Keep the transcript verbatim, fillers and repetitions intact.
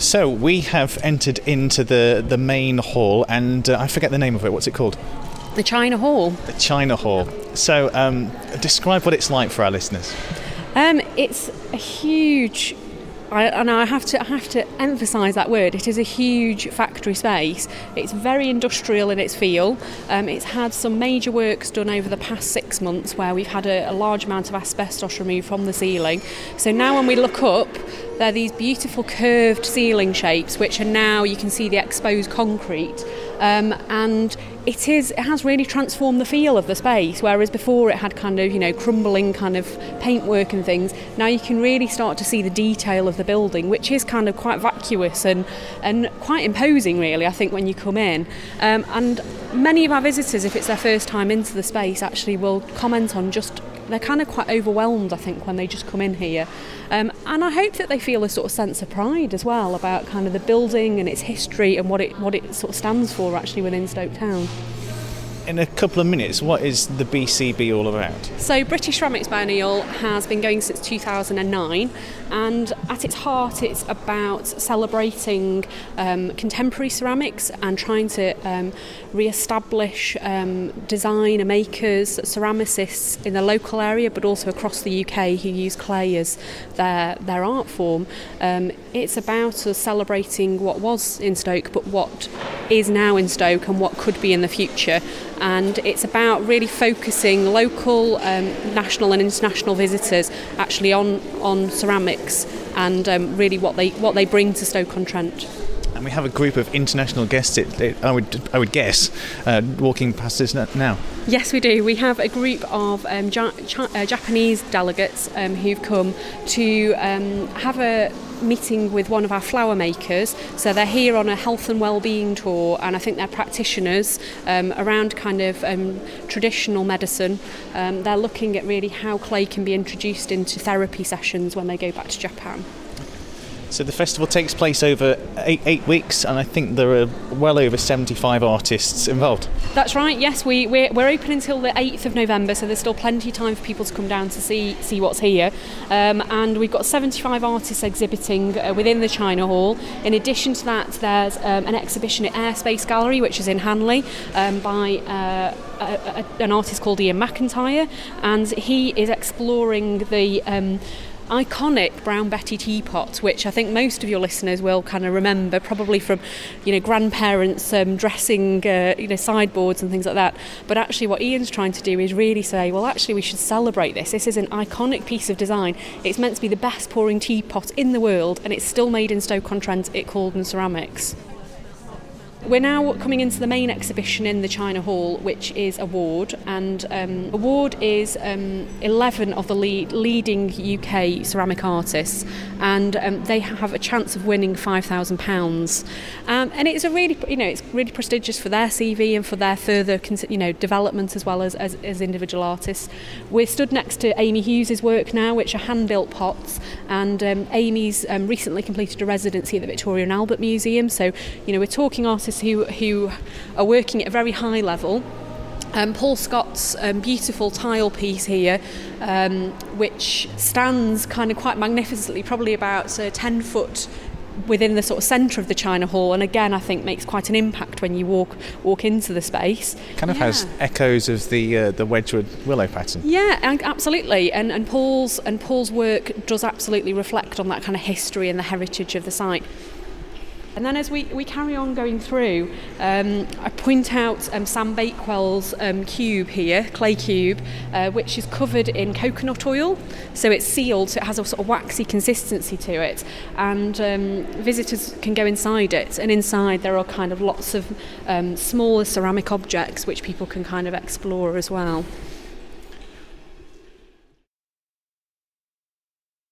So we have entered into the, the main hall, and uh, I forget the name of it. What's it called? The China Hall. The China Hall. So um, describe what it's like for our listeners. Um, it's a huge... I, and I have to I have to emphasise that word. It is a huge factory space. It's very industrial in its feel. Um, it's had some major works done over the past six months where we've had a, a large amount of asbestos removed from the ceiling. So now when we look up, there are these beautiful curved ceiling shapes which are now, you can see the exposed concrete. Um, and it is it has really transformed the feel of the space, whereas before it had kind of, you know, crumbling kind of paintwork and things. Now you can really start to see the detail of the building, which is kind of quite vacuous and, and quite imposing, really, I think, when you come in. Um, and many of our visitors, if it's their first time into the space, actually will comment on just, they're kind of quite overwhelmed, I think, when they just come in here. Um, and I hope that they feel a sort of sense of pride as well about kind of the building and its history and what it what it sort of stands for actually within Stoke Town. In a couple of minutes, what is the B C B all about? So British Ceramics by O'Neill has been going since two thousand nine, and at its heart it's about celebrating um, contemporary ceramics and trying to um, re-establish um, designer makers, ceramicists in the local area but also across the U K who use clay as their, their art form. Um, it's about us celebrating what was in Stoke but what is now in Stoke and what could be in the future. And it's about really focusing local, um, national and international visitors actually on, on ceramics and um, really what they what they bring to Stoke-on-Trent. And we have a group of international guests, it, it, I would I would guess, uh, walking past us now. Yes, we do. We have a group of um, ja- Ch- uh, Japanese delegates um, who've come to um, have a meeting with one of our flower makers. So they're here on a health and well-being tour, and I think they're practitioners um, around kind of um, traditional medicine. Um, they're looking at really how clay can be introduced into therapy sessions when they go back to Japan. So the festival takes place over eight, eight weeks, and I think there are well over seventy-five artists involved. That's right, yes. We, we're, we're open until the eighth of November, so there's still plenty of time for people to come down to see see what's here. Um, and we've got seventy-five artists exhibiting uh, within the China Hall. In addition to that, there's um, an exhibition at Airspace Gallery, which is in Hanley, um, by uh, a, a, an artist called Ian McIntyre, and he is exploring the... Um, iconic Brown Betty teapot, which I think most of your listeners will kind of remember, probably from, you know, grandparents um, dressing, uh, you know, sideboards and things like that. But actually, what Ian's trying to do is really say, well, actually, we should celebrate this. This is an iconic piece of design. It's meant to be the best pouring teapot in the world, and it's still made in Stoke-on-Trent at Caldon Ceramics. We're now coming into the main exhibition in the China Hall, which is Award, and um, Award is um, eleven of the lead, leading U K ceramic artists, and um, they have a chance of winning five thousand pounds. Um, and it's a really, you know, it's really prestigious for their C V and for their further, you know, development as well as, as, as individual artists. We're stood next to Amy Hughes's work now, which are hand-built pots, and um, Amy's um, recently completed a residency at the Victoria and Albert Museum. So, you know, we're talking artists who who are working at a very high level. Um, Paul Scott's um, beautiful tile piece here, um, which stands kind of quite magnificently, probably about uh, ten foot within the sort of centre of the China Hall, and again I think makes quite an impact when you walk walk into the space. Kind of yeah. has echoes of the uh, the Wedgwood willow pattern. Yeah, and absolutely, and and Paul's and Paul's work does absolutely reflect on that kind of history and the heritage of the site. And then as we, we carry on going through, um, I point out um, Sam Bakewell's um, cube here, clay cube, uh, which is covered in coconut oil. So it's sealed, so it has a sort of waxy consistency to it. And um, visitors can go inside it. And inside there are kind of lots of um, smaller ceramic objects which people can kind of explore as well.